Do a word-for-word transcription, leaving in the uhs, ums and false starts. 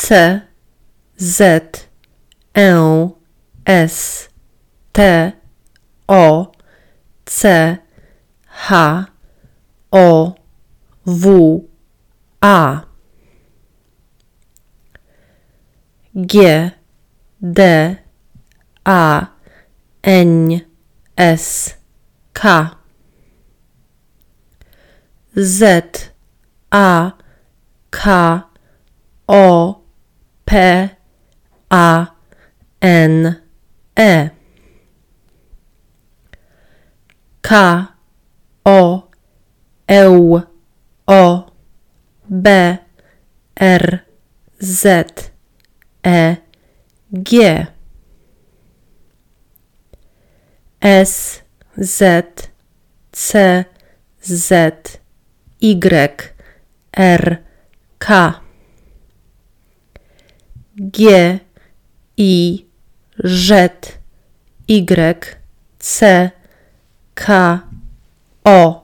C, Z, E, S, T, O, C, H, O, W, A, G, D, A, N, S, K, Z, A, K, O, P, A, N, E, K, O, Ł, O, B, R, Z, E, G, S, Z, C, Z, Y, R, K, G, I, Z, Y, C, K, O,